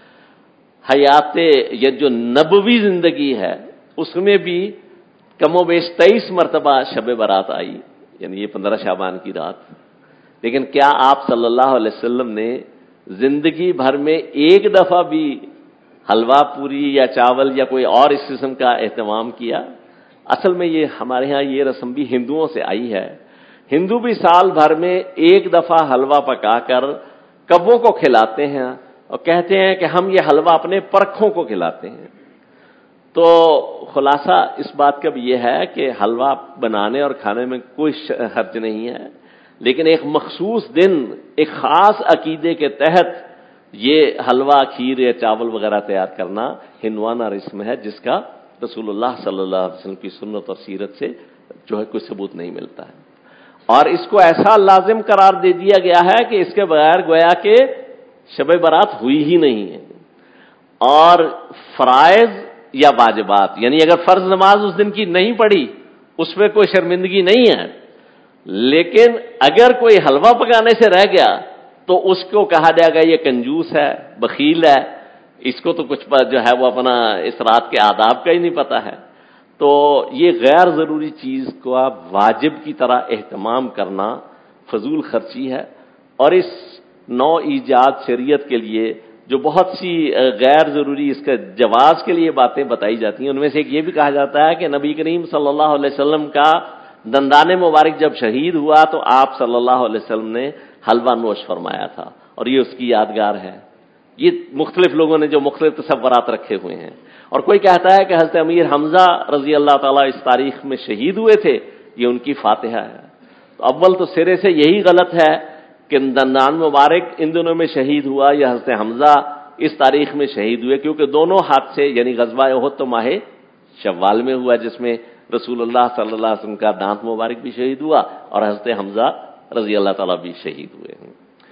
حیات یہ جو نبوی زندگی ہے اس میں بھی کم و بیش 23 مرتبہ شب برات آئی، یعنی یہ 15 شعبان کی رات. لیکن کیا آپ صلی اللہ علیہ وسلم نے زندگی بھر میں ایک دفعہ بھی حلوہ پوری یا چاول یا کوئی اور اس قسم کا اہتمام کیا؟ اصل میں یہ ہمارے ہاں یہ رسم بھی ہندوؤں سے آئی ہے. ہندو بھی سال بھر میں ایک دفعہ حلوہ پکا کر کبوں کو کھلاتے ہیں اور کہتے ہیں کہ ہم یہ حلوہ اپنے پرکھوں کو کھلاتے ہیں. تو خلاصہ اس بات کا بھی یہ ہے کہ حلوہ بنانے اور کھانے میں کوئی حرج نہیں ہے، لیکن ایک مخصوص دن ایک خاص عقیدے کے تحت یہ حلوہ، کھیر یا چاول وغیرہ تیار کرنا ہندوانہ رسم ہے جس کا رسول اللہ صلی اللہ علیہ وسلم کی سنت اور سیرت سے جو ہے کوئی ثبوت نہیں ملتا ہے. اور اس کو ایسا لازم قرار دے دیا گیا ہے کہ اس کے بغیر گویا کہ شب برات ہوئی ہی نہیں ہے. اور فرائض یا واجبات، یعنی اگر فرض نماز اس دن کی نہیں پڑی اس میں کوئی شرمندگی نہیں ہے، لیکن اگر کوئی حلوہ پکانے سے رہ گیا تو اس کو کہا جائے گا یہ کنجوس ہے، بخیل ہے، اس کو تو کچھ جو ہے وہ اپنا اس رات کے آداب کا ہی نہیں پتا ہے. تو یہ غیر ضروری چیز کو واجب کی طرح اہتمام کرنا فضول خرچی ہے. اور اس نو ایجاد شریعت کے لیے جو بہت سی غیر ضروری اس کے جواز کے لیے باتیں بتائی جاتی ہیں، ان میں سے ایک یہ بھی کہا جاتا ہے کہ نبی کریم صلی اللہ علیہ وسلم کا دندان مبارک جب شہید ہوا تو آپ صلی اللہ علیہ وسلم نے حلوہ نوش فرمایا تھا اور یہ اس کی یادگار ہے. یہ مختلف لوگوں نے جو مختلف تصورات رکھے ہوئے ہیں. اور کوئی کہتا ہے کہ حضرت امیر حمزہ رضی اللہ تعالیٰ اس تاریخ میں شہید ہوئے تھے، یہ ان کی فاتحہ ہے. تو اول تو سرے سے یہی غلط ہے کہ دندان مبارک ان دنوں میں شہید ہوا یا حضرت حمزہ اس تاریخ میں شہید ہوئے، کیونکہ دونوں حادثے یعنی غزوہ احد تو ماہ شوال میں ہوا جس میں رسول اللہ صلی اللہ علیہ وسلم کا دانت مبارک بھی شہید ہوا اور حضرت حمزہ رضی اللہ تعالیٰ بھی شہید ہوئے ہیں.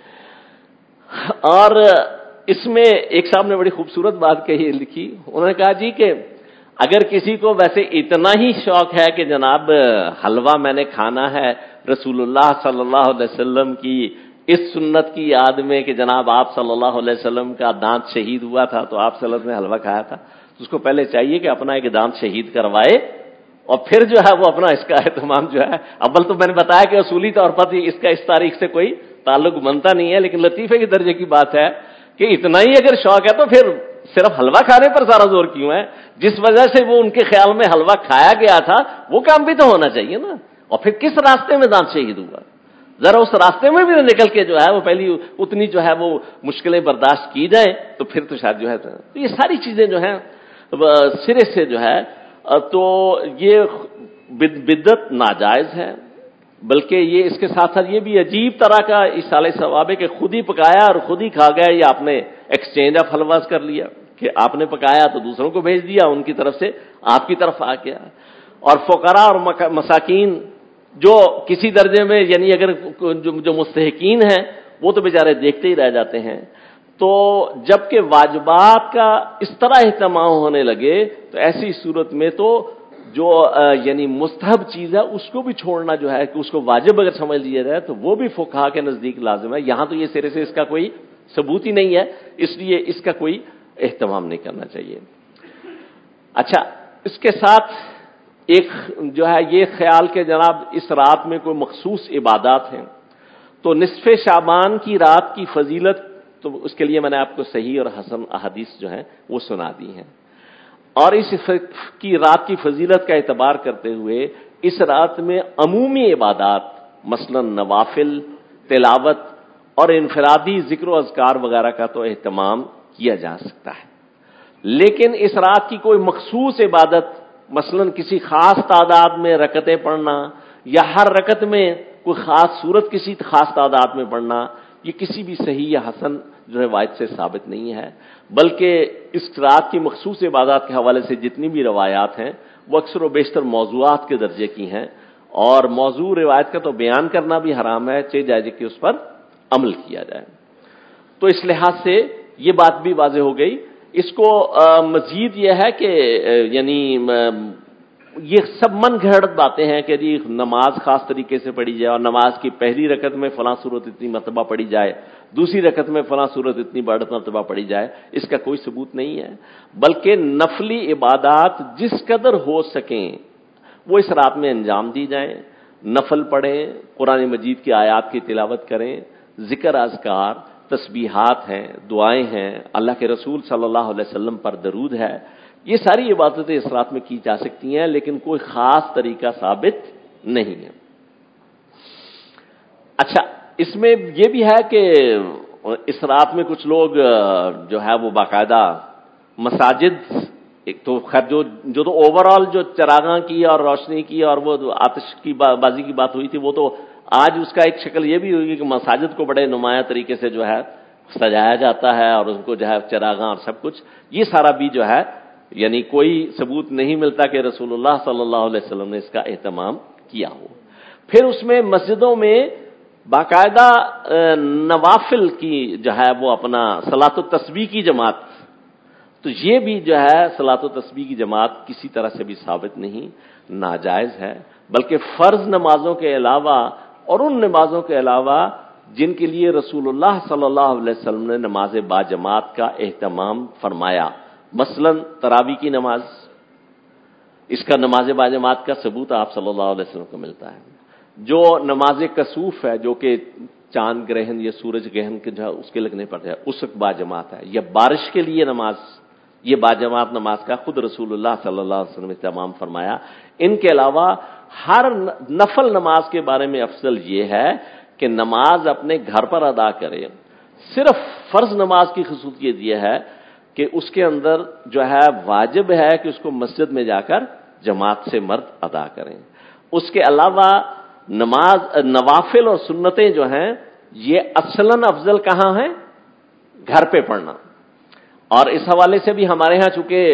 اور اس میں ایک صاحب نے بڑی خوبصورت بات کہی لکھی، انہوں نے کہا جی کہ اگر کسی کو ویسے اتنا ہی شوق ہے کہ جناب حلوہ میں نے کھانا ہے رسول اللہ صلی اللہ علیہ وسلم کی اس سنت کی یاد میں کہ جناب آپ صلی اللہ علیہ وسلم کا دانت شہید ہوا تھا تو آپ صلی اللہ علیہ وسلم نے حلوہ کھایا تھا، تو اس کو پہلے چاہیے کہ اپنا ایک دانت شہید کروائے اور پھر جو ہے وہ اپنا اس کا اہتمام جو ہے. اول تو میں نے بتایا کہ اصولی طور پر اس کا اس تاریخ سے کوئی تعلق بنتا نہیں ہے، لیکن لطیفے کے درجے کی بات ہے کہ اتنا ہی اگر شوق ہے تو پھر صرف حلوہ کھانے پر سارا زور کیوں ہے؟ جس وجہ سے وہ ان کے خیال میں حلوہ کھایا گیا تھا وہ کام بھی تو ہونا چاہیے نا. اور پھر کس راستے میں دانت شہید ہوا، ذرا اس راستے میں بھی نکل کے جو ہے وہ پہلی اتنی جو ہے وہ مشکلیں برداشت کی جائیں تو پھر تو شاید جو ہے. تو یہ ساری چیزیں جو ہیں سرے سے جو ہے تو یہ بدعت ناجائز ہے، بلکہ یہ اس کے ساتھ ساتھ یہ بھی عجیب طرح کا ایصال ثواب ہے کہ خود ہی پکایا اور خود ہی کھا گیا، یا آپ نے ایکسچینج آف حلواز کر لیا کہ آپ نے پکایا تو دوسروں کو بھیج دیا، ان کی طرف سے آپ کی طرف آ گیا. اور فقراء اور مساکین جو کسی درجے میں یعنی اگر جو مستحقین ہیں وہ تو بیچارے دیکھتے ہی رہ جاتے ہیں. تو جبکہ واجبات کا اس طرح اہتمام ہونے لگے تو ایسی صورت میں تو جو یعنی مستحب چیز ہے اس کو بھی چھوڑنا جو ہے کہ اس کو واجب اگر سمجھ لیا جائے تو وہ بھی فقہا کے نزدیک لازم ہے. یہاں تو یہ سرے سے اس کا کوئی ثبوت ہی نہیں ہے, اس لیے اس کا کوئی اہتمام نہیں کرنا چاہیے. اچھا, اس کے ساتھ ایک جو ہے یہ خیال کہ جناب اس رات میں کوئی مخصوص عبادات ہیں, تو نصف شعبان کی رات کی فضیلت تو اس کے لیے میں نے آپ کو صحیح اور حسن احادیث جو ہیں وہ سنا دی ہیں, اور اس کی رات کی فضیلت کا اعتبار کرتے ہوئے اس رات میں عمومی عبادات مثلا نوافل, تلاوت اور انفرادی ذکر و اذکار وغیرہ کا تو اہتمام کیا جا سکتا ہے, لیکن اس رات کی کوئی مخصوص عبادت مثلا کسی خاص تعداد میں رکعتیں پڑھنا یا ہر رکعت میں کوئی خاص سورت کسی خاص تعداد میں پڑھنا, یہ کسی بھی صحیح یا حسن جو روایت سے ثابت نہیں ہے, بلکہ اس رات کی مخصوص عبادات کے حوالے سے جتنی بھی روایات ہیں وہ اکثر و بیشتر موضوعات کے درجے کی ہیں, اور موضوع روایت کا تو بیان کرنا بھی حرام ہے, چاہے جائے کہ اس پر عمل کیا جائے. تو اس لحاظ سے یہ بات بھی واضح ہو گئی. اس کو مزید یہ ہے کہ یعنی یہ سب من گھڑت باتیں ہیں کہ جی نماز خاص طریقے سے پڑھی جائے اور نماز کی پہلی رکعت میں فلاں سورت اتنی مرتبہ پڑھی جائے, دوسری رکعت میں فلاں سورت اتنی مرتبہ پڑھی جائے, اس کا کوئی ثبوت نہیں ہے, بلکہ نفلی عبادات جس قدر ہو سکیں وہ اس رات میں انجام دی جائیں. نفل پڑھیں, قرآن مجید کی آیات کی تلاوت کریں, ذکر اذکار, تسبیحات ہیں, دعائیں ہیں, اللہ کے رسول صلی اللہ علیہ وسلم پر درود ہے, یہ ساری عبادتیں اس رات میں کی جا سکتی ہیں, لیکن کوئی خاص طریقہ ثابت نہیں ہے. اچھا, اس میں یہ بھی ہے کہ اس رات میں کچھ لوگ جو ہے وہ باقاعدہ مساجد, ایک تو خیر جو تو اوور آل جو چراغاں کی اور روشنی کی اور وہ آتش کی بازی کی بات ہوئی تھی, وہ تو آج اس کا ایک شکل یہ بھی ہوگی کہ مساجد کو بڑے نمایاں طریقے سے جو ہے سجایا جاتا ہے اور ان کو جو ہے چراغاں اور سب کچھ, یہ سارا بھی جو ہے یعنی کوئی ثبوت نہیں ملتا کہ رسول اللہ صلی اللہ علیہ وسلم نے اس کا اہتمام کیا ہو. پھر اس میں مسجدوں میں باقاعدہ نوافل کی جو ہے وہ اپنا صلاۃ التسبیح کی جماعت, تو یہ بھی جو ہے صلاۃ التسبیح کی جماعت کسی طرح سے بھی ثابت نہیں, ناجائز ہے, بلکہ فرض نمازوں کے علاوہ اور ان نمازوں کے علاوہ جن کے لیے رسول اللہ صلی اللہ علیہ وسلم نے نماز باجماعت کا اہتمام فرمایا, مثلا تراویح کی نماز, اس کا نماز باجماعت کا ثبوت آپ صلی اللہ علیہ وسلم کو ملتا ہے. جو نماز کسوف ہے جو کہ چاند گرہن یا سورج گرہن کے جو اس کے لگنے پر ہے اس وقت باجماعت ہے, یا بارش کے لیے نماز, یہ باجماعت نماز کا خود رسول اللہ صلی اللہ علیہ وسلم نے اہتمام فرمایا. ان کے علاوہ ہر نفل نماز کے بارے میں افضل یہ ہے کہ نماز اپنے گھر پر ادا کرے. صرف فرض نماز کی خصوصیت یہ ہے کہ اس کے اندر جو ہے واجب ہے کہ اس کو مسجد میں جا کر جماعت سے مرد ادا کریں. اس کے علاوہ نوافل اور سنتیں جو ہیں یہ اصلاً افضل کہاں ہیں؟ گھر پہ پڑھنا. اور اس حوالے سے بھی ہمارے ہاں چونکہ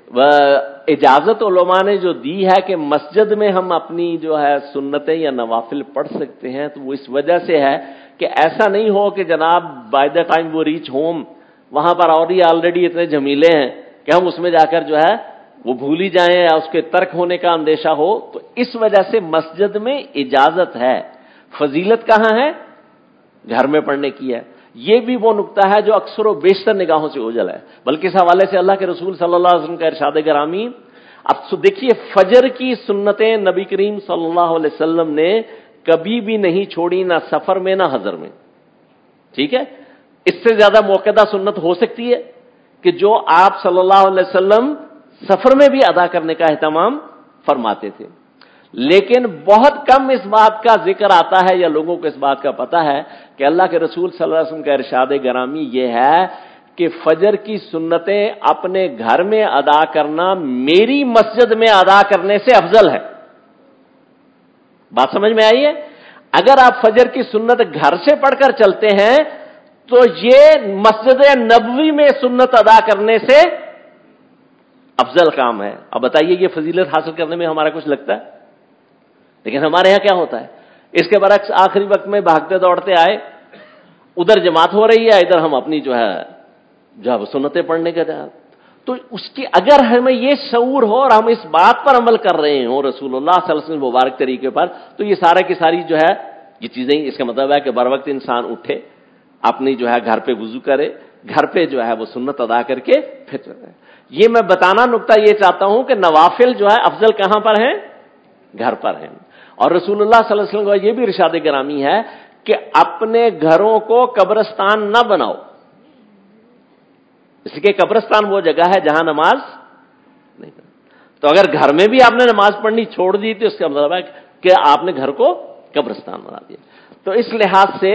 اجازت علماء نے جو دی ہے کہ مسجد میں ہم اپنی جو ہے سنتیں یا نوافل پڑھ سکتے ہیں, تو وہ اس وجہ سے ہے کہ ایسا نہیں ہو کہ جناب بائی دا ٹائم وہ ریچ ہوم وہاں پر اور ہی آلریڈی اتنے جھمیلے ہیں کہ ہم اس میں جا کر جو ہے وہ بھول ہی جائیں یا اس کے ترک ہونے کا اندیشہ ہو. تو اس وجہ سے مسجد میں اجازت ہے, فضیلت کہاں ہے؟ گھر میں پڑھنے کی ہے. یہ بھی وہ نقطہ ہے جو اکثر و بیشتر نگاہوں سے اوجھل ہے, بلکہ اس حوالے سے اللہ کے رسول صلی اللہ علیہ وسلم کا ارشاد گرامی. اب دیکھیے فجر کی سنتیں نبی کریم صلی اللہ علیہ وسلم نے کبھی بھی نہیں چھوڑی, نہ سفر میں نہ حضر میں. ٹھیک ہے, اس سے زیادہ موقعہ سنت ہو سکتی ہے کہ جو آپ صلی اللہ علیہ وسلم سفر میں بھی ادا کرنے کا اہتمام فرماتے تھے, لیکن بہت کم اس بات کا ذکر آتا ہے یا لوگوں کو اس بات کا پتہ ہے کہ اللہ کے رسول صلی اللہ علیہ وسلم کا ارشاد گرامی یہ ہے کہ فجر کی سنتیں اپنے گھر میں ادا کرنا میری مسجد میں ادا کرنے سے افضل ہے. بات سمجھ میں آئی ہے؟ اگر آپ فجر کی سنت گھر سے پڑھ کر چلتے ہیں تو یہ مسجد نبوی میں سنت ادا کرنے سے افضل کام ہے. اب بتائیے یہ فضیلت حاصل کرنے میں ہمارا کچھ لگتا ہے؟ لیکن ہمارے یہاں کیا ہوتا ہے, اس کے برعکس آخری وقت میں بھاگتے دوڑتے آئے, ادھر جماعت ہو رہی ہے, ادھر ہم اپنی جو ہے سنتیں پڑھنے کے تو اس کی اگر ہمیں یہ شعور ہو اور ہم اس بات پر عمل کر رہے ہوں رسول اللہ صلی اللہ علیہ وسلم مبارک طریقے پر، تو یہ سارا کی ساری جو ہے یہ چیزیں، اس کا مطلب ہے کہ بر وقت انسان اٹھے، اپنی جو ہے گھر پہ وضو کرے، گھر پہ جو ہے وہ سنت ادا کر کے پھر یہ میں بتانا نقطہ یہ چاہتا ہوں کہ نوافل جو ہے افضل کہاں پر ہیں؟ گھر پر ہیں۔ اور رسول اللہ صلی اللہ علیہ وسلم کا یہ بھی ارشاد گرامی ہے کہ اپنے گھروں کو قبرستان نہ بناؤ، اس لیے قبرستان وہ جگہ ہے جہاں نماز نہیں پڑھتی۔ تو اگر گھر میں بھی آپ نے نماز پڑھنی چھوڑ دی تو اس کا مطلب ہے کہ آپ نے گھر کو قبرستان بنا دیا۔ تو اس لحاظ سے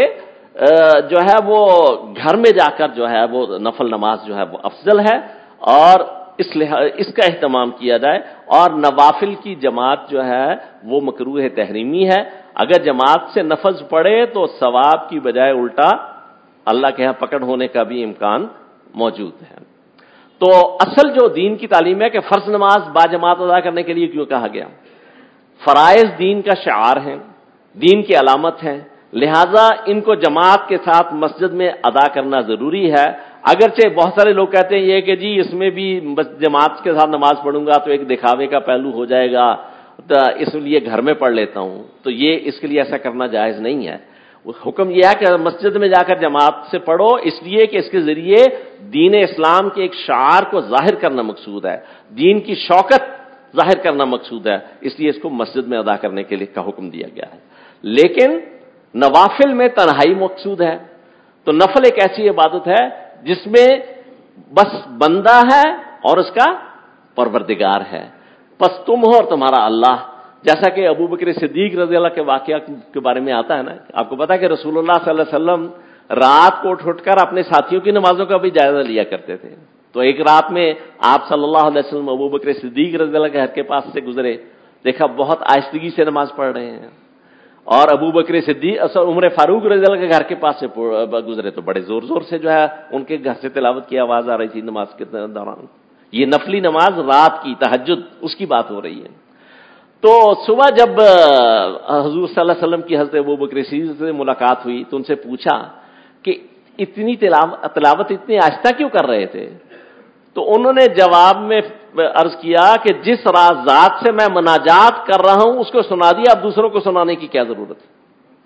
جو ہے وہ گھر میں جا کر جو ہے وہ نفل نماز جو ہے وہ افضل ہے، اور اس کا اہتمام کیا جائے۔ اور نوافل کی جماعت جو ہے وہ مکروہ تحریمی ہے، اگر جماعت سے نفل پڑھے تو ثواب کی بجائے الٹا اللہ کے ہاں پکڑ ہونے کا بھی امکان موجود ہے۔ تو اصل جو دین کی تعلیم ہے کہ فرض نماز باجماعت ادا کرنے کے لیے کیوں کہا گیا؟ فرائض دین کا شعار ہیں، دین کی علامت ہیں، لہذا ان کو جماعت کے ساتھ مسجد میں ادا کرنا ضروری ہے۔ اگرچہ بہت سارے لوگ کہتے ہیں یہ کہ جی اس میں بھی جماعت کے ساتھ نماز پڑھوں گا تو ایک دکھاوے کا پہلو ہو جائے گا، تو اس لیے گھر میں پڑھ لیتا ہوں، تو یہ اس کے لیے ایسا کرنا جائز نہیں ہے۔ حکم یہ ہے کہ مسجد میں جا کر جماعت سے پڑھو، اس لیے کہ اس کے ذریعے دین اسلام کے ایک شعار کو ظاہر کرنا مقصود ہے، دین کی شوکت ظاہر کرنا مقصود ہے، اس لیے اس کو مسجد میں ادا کرنے کے لیے کا حکم دیا گیا ہے۔ لیکن نوافل میں تنہائی مقصود ہے۔ تو نفل ایک ایسی عبادت ہے جس میں بس بندہ ہے اور اس کا پروردگار ہے، بس تم ہو اور تمہارا اللہ، جیسا کہ ابو بکر صدیق رضی اللہ کے واقعہ کے بارے میں آتا ہے نا۔ آپ کو پتا ہے کہ رسول اللہ صلی اللہ علیہ وسلم رات کو اٹھ کر اپنے ساتھیوں کی نمازوں کا بھی جائزہ لیا کرتے تھے۔ تو ایک رات میں آپ صلی اللہ علیہ وسلم ابو بکر صدیق رضی اللہ کے گھر کے پاس سے گزرے، دیکھا بہت آہستگی سے نماز پڑھ رہے ہیں، اور ابو بکر صدیق عمر فاروق رضی اللہ کے گھر کے پاس سے گزرے تو بڑے زور زور سے جو ہے ان کے گھر سے تلاوت کی آواز آ رہی تھی نماز کے دوران۔ یہ نفلی نماز رات کی تہجد اس کی بات ہو رہی ہے۔ تو صبح جب حضور صلی اللہ علیہ وسلم کی حضرت ابو بکر صدیق سے ملاقات ہوئی تو ان سے پوچھا کہ اتنی تلاوت اتنی آہستہ کیوں کر رہے تھے؟ تو انہوں نے جواب میں عرض کیا کہ جس ذات سے میں مناجات کر رہا ہوں اس کو سنا دیا، اب دوسروں کو سنانے کی کیا ضرورت ہے؟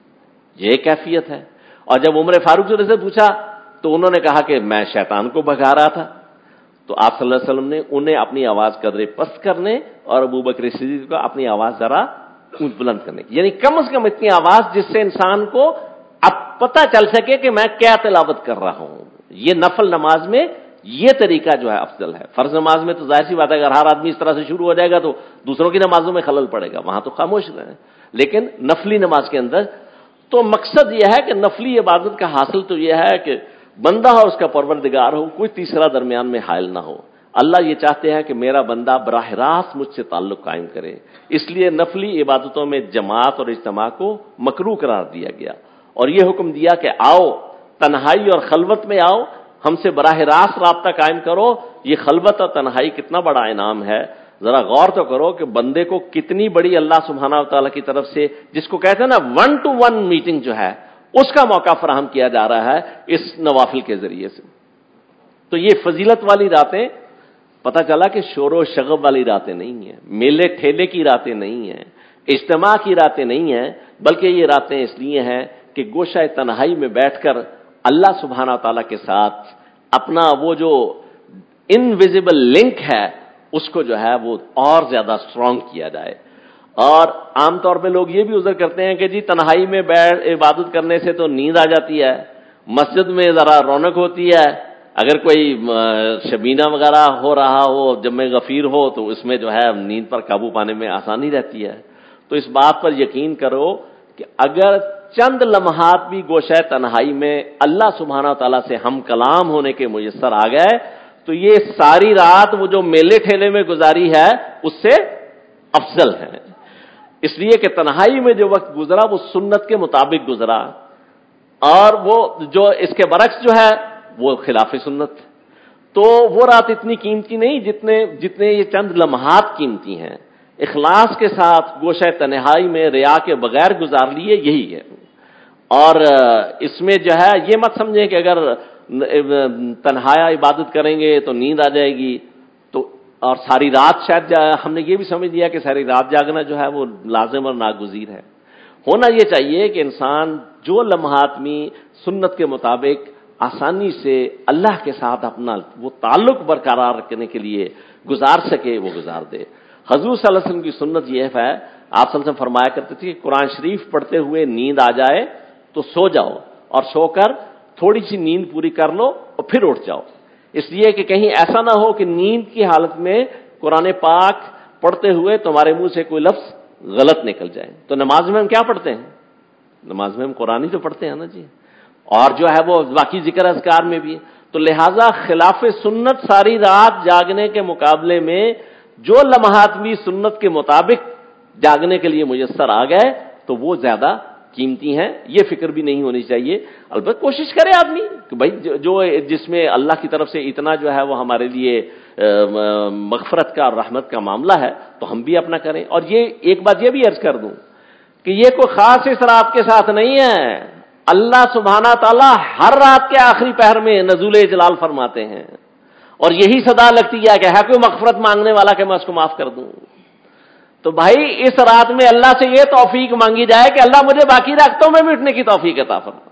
یہ کیفیت ہے۔ اور جب عمر فاروق سے پوچھا تو انہوں نے کہا کہ میں شیطان کو بھگا رہا تھا۔ تو آپ صلی اللہ علیہ وسلم نے انہیں اپنی آواز قدرے پست کرنے اور ابو بکر صدیق کو اپنی آواز ذرا بلند کرنے کی، یعنی کم از کم اتنی آواز جس سے انسان کو اب پتہ چل سکے کہ میں کیا تلاوت کر رہا ہوں۔ یہ نفل نماز میں یہ طریقہ جو ہے افضل ہے۔ فرض نماز میں تو ظاہر سی بات ہے اگر ہر آدمی اس طرح سے شروع ہو جائے گا تو دوسروں کی نمازوں میں خلل پڑے گا، وہاں تو خاموش رہیں، لیکن نفلی نماز کے اندر تو مقصد یہ ہے کہ نفلی عبادت کا حاصل تو یہ ہے کہ بندہ اور اس کا پروردگار ہو، کوئی تیسرا درمیان میں حائل نہ ہو۔ اللہ یہ چاہتے ہیں کہ میرا بندہ براہ راست مجھ سے تعلق قائم کرے، اس لیے نفلی عبادتوں میں جماعت اور اجتماع کو مکروہ قرار دیا گیا، اور یہ حکم دیا کہ آؤ تنہائی اور خلوت میں آؤ، ہم سے براہ راست رابطہ قائم کرو۔ یہ خلوت اور تنہائی کتنا بڑا انعام ہے، ذرا غور تو کرو کہ بندے کو کتنی بڑی اللہ سبحانہ و تعالیٰ کی طرف سے، جس کو کہتے ہیں نا 1 to 1 میٹنگ جو ہے، اس کا موقع فراہم کیا جا رہا ہے اس نوافل کے ذریعے سے۔ تو یہ فضیلت والی راتیں پتہ چلا کہ شور و شغب والی راتیں نہیں ہیں، میلے ٹھیلے کی راتیں نہیں ہیں، اجتماع کی راتیں نہیں ہیں، بلکہ یہ راتیں اس لیے ہیں کہ گوشہ تنہائی میں بیٹھ کر اللہ سبحانہ تعالیٰ کے ساتھ اپنا وہ جو انویزیبل لنک ہے اس کو جو ہے وہ اور زیادہ اسٹرانگ کیا جائے۔ اور عام طور پہ لوگ یہ بھی عذر کرتے ہیں کہ جی تنہائی میں بیٹھ عبادت کرنے سے تو نیند آ جاتی ہے، مسجد میں ذرا رونق ہوتی ہے، اگر کوئی شبینہ وغیرہ ہو رہا ہو، جمع غفیر ہو تو اس میں جو ہے نیند پر قابو پانے میں آسانی رہتی ہے۔ تو اس بات پر یقین کرو کہ اگر چند لمحات بھی گوشہ تنہائی میں اللہ سبحانہ تعالیٰ سے ہم کلام ہونے کے میسر آ گئے تو یہ ساری رات وہ جو میلے ٹھیلے میں گزاری ہے اس سے افضل ہے، اس لیے کہ تنہائی میں جو وقت گزرا وہ سنت کے مطابق گزرا، اور وہ جو اس کے برعکس جو ہے وہ خلاف سنت۔ تو وہ رات اتنی قیمتی نہیں جتنے یہ چند لمحات قیمتی ہیں۔ اخلاص کے ساتھ گوشہ تنہائی میں ریا کے بغیر گزار لیے یہی ہے۔ اور اس میں جو ہے یہ مت سمجھیں کہ اگر تنہایا عبادت کریں گے تو نیند آ جائے گی، تو اور ساری رات شاید ہم نے یہ بھی سمجھ لیا کہ ساری رات جاگنا جو ہے وہ لازم اور ناگزیر ہے. ہونا یہ چاہیے کہ انسان جو لمحات میں سنت کے مطابق آسانی سے اللہ کے ساتھ اپنا وہ تعلق برقرار رکھنے کے لیے گزار سکے وہ گزار دے. حضور صلی اللہ علیہ وسلم کی سنت یہ ہے، آپ صلی اللہ علیہ وسلم فرمایا کرتے تھے کہ قرآن شریف پڑھتے ہوئے نیند آ جائے تو سو جاؤ اور سو کر تھوڑی سی نیند پوری کر لو اور پھر اٹھ جاؤ، اس لیے کہ کہیں ایسا نہ ہو کہ نیند کی حالت میں قرآن پاک پڑھتے ہوئے تمہارے منہ سے کوئی لفظ غلط نکل جائے. تو نماز میں ہم کیا پڑھتے ہیں؟ نماز میں ہم قرآن ہی تو پڑھتے ہیں نا جی، اور جو ہے وہ باقی ذکر اذکار میں بھی. تو لہٰذا خلاف سنت ساری رات جاگنے کے مقابلے میں جو لمحات بھی سنت کے مطابق جاگنے کے لیے میسر آ گئے تو وہ زیادہ قیمتی ہیں. یہ فکر بھی نہیں ہونی چاہیے. البتہ کوشش کرے آدمی کہ بھائی جو جس میں اللہ کی طرف سے اتنا جو ہے وہ ہمارے لیے مغفرت کا اور رحمت کا معاملہ ہے تو ہم بھی اپنا کریں. اور یہ ایک بات یہ بھی عرض کر دوں کہ یہ کوئی خاص اس رات کے ساتھ نہیں ہے. اللہ سبحانہ تعالیٰ ہر رات کے آخری پہر میں نزول جلال فرماتے ہیں اور یہی صدا لگتی ہے کہ ہے کوئی مغفرت مانگنے والا کہ میں اس کو معاف کر دوں. تو بھائی اس رات میں اللہ سے یہ توفیق مانگی جائے کہ اللہ مجھے باقی راتوں میں بھی اٹھنے کی توفیق عطا فرما،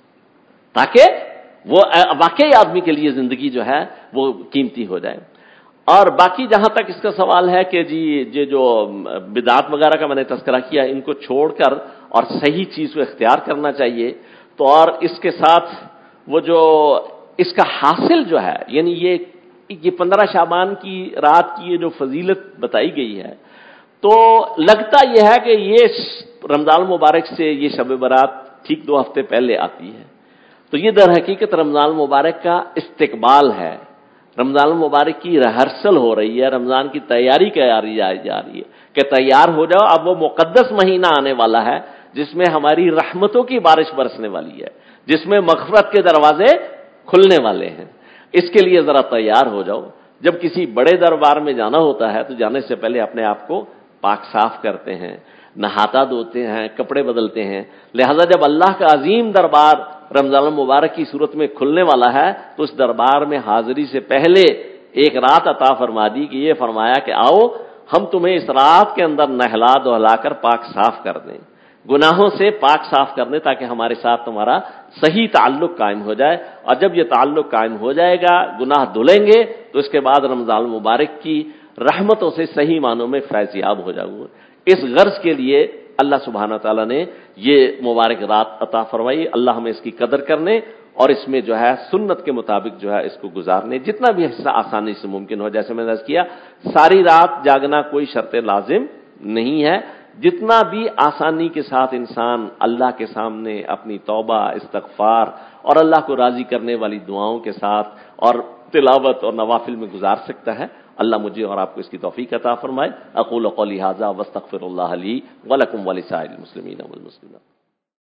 تاکہ وہ واقعی آدمی کے لیے زندگی جو ہے وہ قیمتی ہو جائے. اور باقی جہاں تک اس کا سوال ہے کہ جی یہ جو بدعات وغیرہ کا میں نے تذکرہ کیا ان کو چھوڑ کر اور صحیح چیز کو اختیار کرنا چاہیے. تو اور اس کے ساتھ وہ جو اس کا حاصل جو ہے یعنی یہ 15 شعبان کی رات کی یہ جو فضیلت بتائی گئی ہے تو لگتا یہ ہے کہ یہ رمضان المبارک سے یہ شب برات ٹھیک 2 ہفتے پہلے آتی ہے. تو یہ در حقیقت رمضان المبارک کا استقبال ہے، رمضان المبارک کی ریہرسل ہو رہی ہے، رمضان کی تیاری کی جا رہی ہے کہ تیار ہو جاؤ، اب وہ مقدس مہینہ آنے والا ہے جس میں ہماری رحمتوں کی بارش برسنے والی ہے، جس میں مغفرت کے دروازے کھلنے والے ہیں. اس کے لیے ذرا تیار ہو جاؤ. جب کسی بڑے دربار میں جانا ہوتا ہے تو جانے سے پہلے اپنے آپ کو پاک صاف کرتے ہیں، نہاتا دھوتے ہیں، کپڑے بدلتے ہیں. لہذا جب اللہ کا عظیم دربار رمضان المبارک کی صورت میں کھلنے والا ہے تو اس دربار میں حاضری سے پہلے ایک رات عطا فرما دی کہ یہ فرمایا کہ آؤ ہم تمہیں اس رات کے اندر نہلا دہلا کر پاک صاف کر دیں، گناہوں سے پاک صاف کر دیں تاکہ ہمارے ساتھ تمہارا صحیح تعلق قائم ہو جائے. اور جب یہ تعلق قائم ہو جائے گا، گناہ دھلیں گے تو اس کے بعد رمضان المبارک کی رحمتوں سے صحیح معنوں میں فیض یاب ہو جاؤ گے. اس غرض کے لیے اللہ سبحانہ تعالیٰ نے یہ مبارک رات عطا فرمائی. اللہ ہمیں اس کی قدر کرنے اور اس میں جو ہے سنت کے مطابق جو ہے اس کو گزارنے جتنا بھی حصہ آسانی سے ممکن ہو. جیسے میں نے عرض کیا ساری رات جاگنا کوئی شرط لازم نہیں ہے. جتنا بھی آسانی کے ساتھ انسان اللہ کے سامنے اپنی توبہ استغفار اور اللہ کو راضی کرنے والی دعاؤں کے ساتھ اور تلاوت اور نوافل میں گزار سکتا ہے، اللہ مجھے اور آپ کو اس کی توفیق عطا فرمائے. اقول قولی ھذا واستغفر اللہ لی ولکم ولسائر المسلمین والمسلمات.